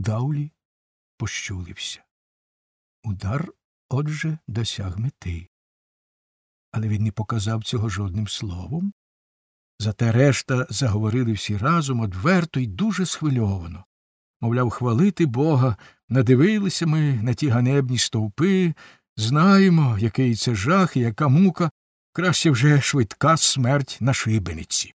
Даулі пощулився. Удар, отже, досяг мети. Але він не показав цього жодним словом. Зате решта заговорили всі разом одверто й дуже схвильовано. Мовляв, хвалити Бога, надивилися ми на ті ганебні стовпи, знаємо, який це жах і яка мука, краще вже швидка смерть на шибениці.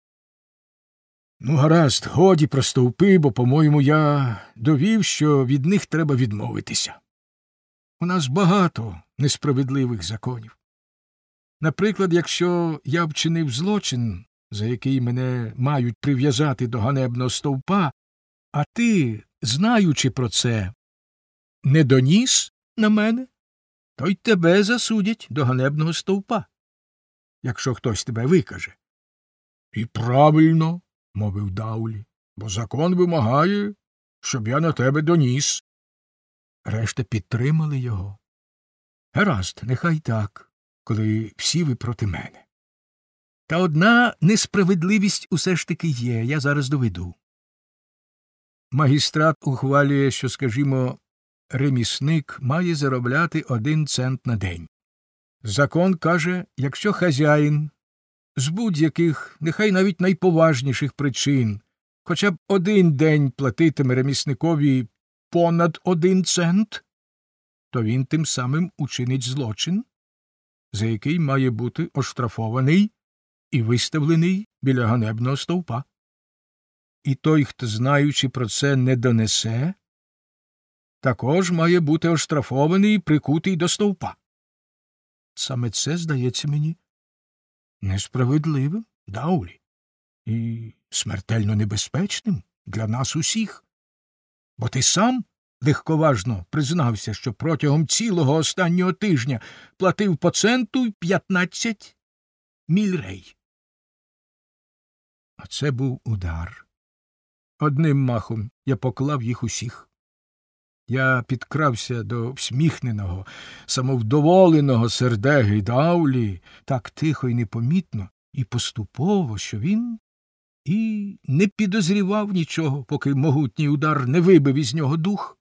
Ну, гаразд, годі про стовпи, бо, по-моєму, я довів, що від них треба відмовитися. У нас багато несправедливих законів. Наприклад, якщо я вчинив злочин, за який мене мають прив'язати до ганебного стовпа, а ти, знаючи про це, не доніс на мене, то й тебе засудять до ганебного стовпа, якщо хтось тебе викаже. — І правильно, — мовив Даулі, — бо закон вимагає, щоб я на тебе доніс. Решта підтримали його. Гаразд, нехай так, коли всі ви проти мене. Та одна несправедливість усе ж таки є, я зараз доведу. Магістрат ухвалює, що, скажімо, ремісник має заробляти 1 цент на день. Закон каже, якщо хазяїн з будь-яких, нехай навіть найповажніших причин, хоча б 1 день платитиме ремісникові понад 1 цент, то він тим самим учинить злочин, за який має бути оштрафований і виставлений біля ганебного стовпа. І той, хто, знаючи про це, не донесе, також має бути оштрафований і прикутий до стовпа. Саме це, здається мені, несправедливим, Даулі, і смертельно небезпечним для нас усіх. Бо ти сам легковажно признався, що протягом цілого останнього тижня платив по центу й 15 мільрей. А це був удар. Одним махом я поклав їх усіх. Я підкрався до всміхненого, самовдоволеного сердеги Даулі так тихо й непомітно, і поступово, що він і не підозрівав нічого, поки могутній удар не вибив із нього дух.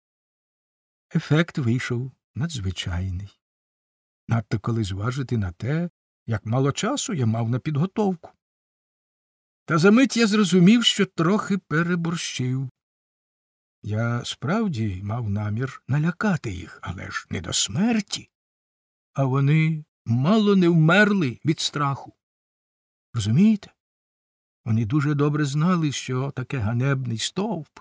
Ефект вийшов надзвичайний. Надто коли зважити на те, як мало часу я мав на підготовку. Та за мить я зрозумів, що трохи переборщив. Я справді мав намір налякати їх, але ж не до смерті. А вони мало не вмерли від страху. Розумієте? Вони дуже добре знали, що таке ганебний стовп.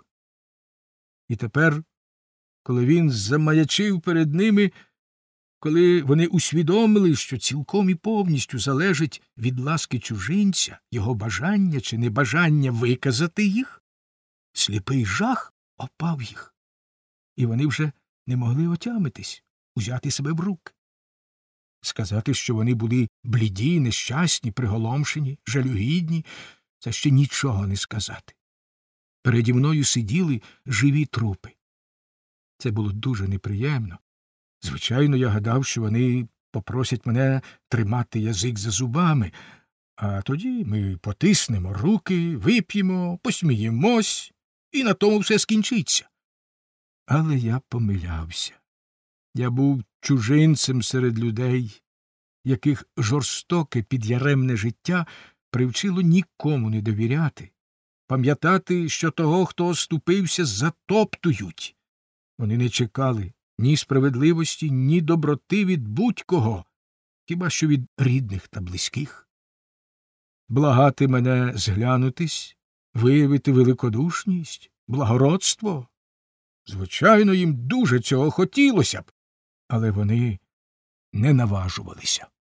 І тепер, коли він замаячив перед ними, коли вони усвідомили, що цілком і повністю залежить від ласки чужинця, його бажання чи небажання виказати їх, сліпий жах опав їх, і вони вже не могли отямитись, узяти себе в руки. Сказати, що вони були бліді, нещасні, приголомшені, жалюгідні, це ще нічого не сказати. Переді мною сиділи живі трупи. Це було дуже неприємно. Звичайно, я гадав, що вони попросять мене тримати язик за зубами, а тоді ми потиснемо руки, вип'ємо, посміємось, і на тому все скінчиться. Але я помилявся. Я був чужинцем серед людей, яких жорстоке підяремне життя привчило нікому не довіряти, пам'ятати, що того, хто оступився, затоптують. Вони не чекали ні справедливості, ні доброти від будь-кого, хіба що від рідних та близьких. Благати мене зглянутись, виявити великодушність, благородство? Звичайно, їм дуже цього хотілося б, але вони не наважувалися.